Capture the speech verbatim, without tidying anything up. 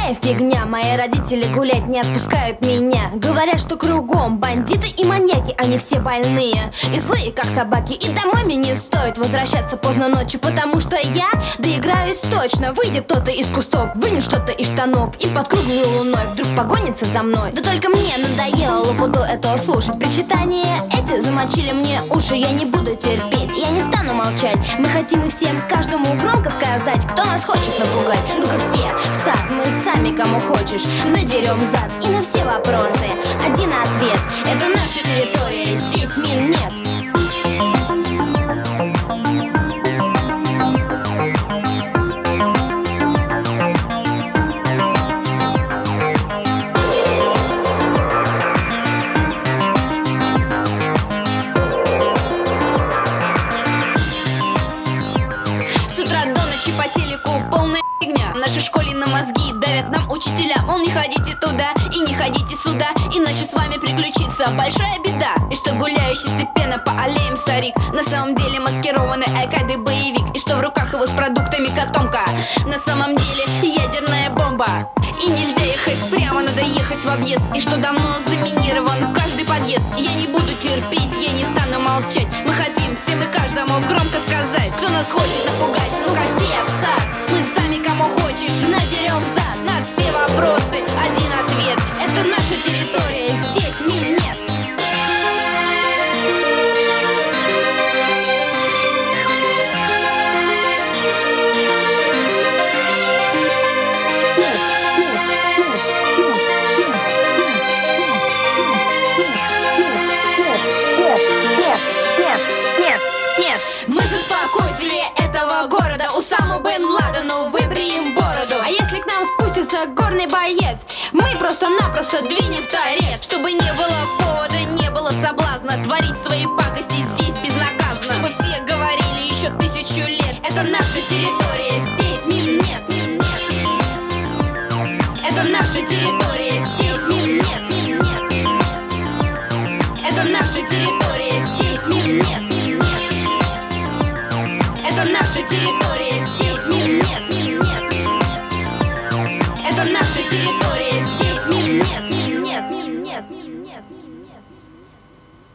какая фигня. Мои родители гулять не отпускают меня. Говорят, что кругом бандиты и маньяки, они все больные и злые, как собаки. И домой мне не стоит возвращаться поздно ночью, потому что я доиграюсь точно. Выйдет кто-то из кустов, вынет что-то из штанов и под круглой луной вдруг погонится за мной. Да только мне надоело лопуду этого слушать. Причитания эти замочили мне уши. Я не буду терпеть, я не стану молчать. Мы хотим и всем, каждому громко сказать, кто нас хочет напугать. Ну-ка все в сад, мы сами кому хочешь надерем зад. И на все вопросы один ответ: это наша территория, здесь мин нет. По телеку полная фигня. В нашей школе на мозги давят нам учителя. Мол, не ходите туда и не ходите сюда, иначе с вами приключится большая беда. И что гуляющий степенно по аллеям старик на самом деле маскированный айкады боевик. И что в руках его с продуктами котомка на самом деле ядерная бомба. И нельзя ехать прямо, надо ехать в объезд. И что давно заминирован каждый подъезд. И я не буду терпеть, я не стану молчать. Мы хотим всем и каждому громко сказать, кто нас хочет напугать. Ну-ка все в сад, мы сами кому хочешь надерем зад. На все вопросы один ответ: это наша территория, здесь мин нет. Нет, мы за спокойствие этого города. Усаму бен Ладену выбреем бороду. А если к нам спустится горный боец, мы просто-напросто двинем в торец. Чтобы не было повода, не было соблазна творить свои пакости здесь безнаказанно. Чтобы все говорили еще тысячу лет: это наша территория, здесь мин нет. Это наша территория, здесь мин нет. Это наша территория.